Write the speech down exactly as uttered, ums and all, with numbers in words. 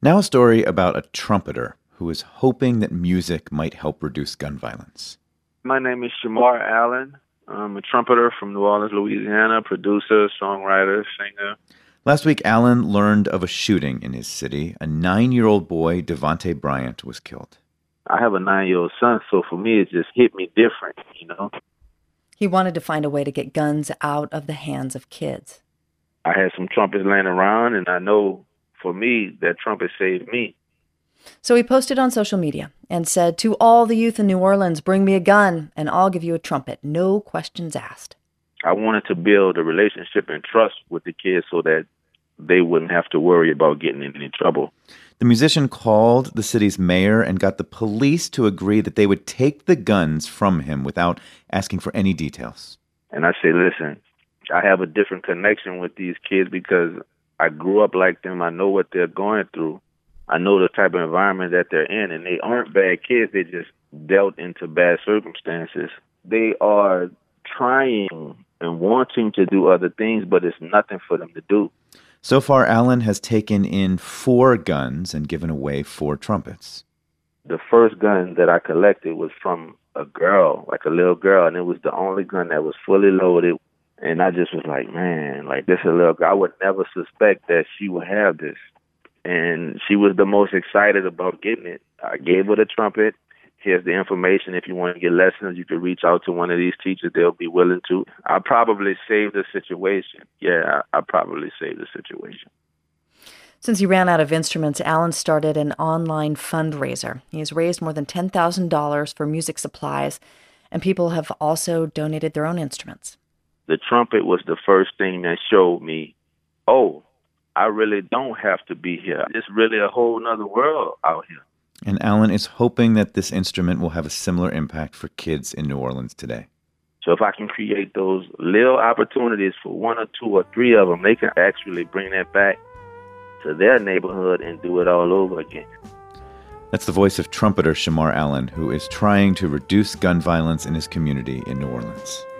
Now a story about a trumpeter who is hoping that music might help reduce gun violence. My name is Shamar Allen. I'm a trumpeter from New Orleans, Louisiana, producer, songwriter, singer. Last week, Allen learned of a shooting in his city. A nine-year-old boy, Devontae Bryant, was killed. I have a nine-year-old son, so for me, it just hit me different, you know? He wanted to find a way to get guns out of the hands of kids. I had some trumpets laying around, and I know for me, that trumpet saved me. So he posted on social media and said, "To all the youth in New Orleans, bring me a gun and I'll give you a trumpet. No questions asked." I wanted to build a relationship and trust with the kids so that they wouldn't have to worry about getting in any trouble. The musician called the city's mayor and got the police to agree that they would take the guns from him without asking for any details. And I say, listen, I have a different connection with these kids because I grew up like them. I know what they're going through. I know the type of environment that they're in, and they aren't bad kids. They just dealt into bad circumstances. They are trying and wanting to do other things, but it's nothing for them to do. So far, Allen has taken in four guns and given away four trumpets. The first gun that I collected was from a girl, like a little girl, and it was the only gun that was fully loaded. And I just was like, man, like this is a little girl. I would never suspect that she would have this. And she was the most excited about getting it. I gave her the trumpet. Here's the information. If you want to get lessons, you can reach out to one of these teachers. They'll be willing to. I probably saved the situation. Yeah, I, I probably saved the situation. Since he ran out of instruments, Allen started an online fundraiser. He has raised more than ten thousand dollars for music supplies, and people have also donated their own instruments. The trumpet was the first thing that showed me, oh, I really don't have to be here. It's really a whole nother world out here. And Allen is hoping that this instrument will have a similar impact for kids in New Orleans today. So if I can create those little opportunities for one or two or three of them, they can actually bring that back to their neighborhood and do it all over again. That's the voice of trumpeter Shamar Allen, who is trying to reduce gun violence in his community in New Orleans.